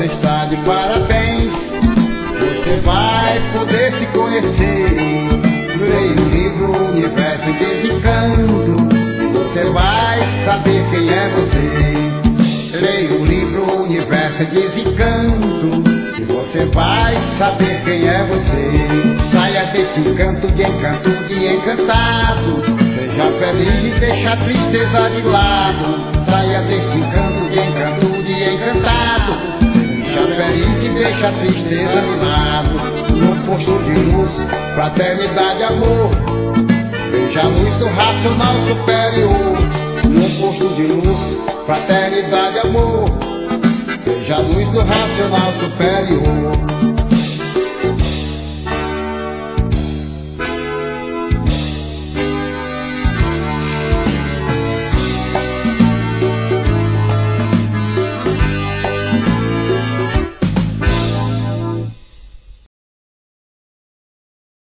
você está de parabéns. Você vai poder se conhecer. Leia o livro Universo Desencanto, você vai saber quem é você. Leia o livro Universo Desencanto, e você vai saber quem é você. Saia desse encanto de encantado. Seja feliz e deixa a tristeza de lado. Saia desse encanto de encantado. Seja feliz e deixa a tristeza de lado. No posto de luz, fraternidade, amor. Veja a luz do racional superior. No posto de luz, fraternidade, amor. Veja a luz do racional superior.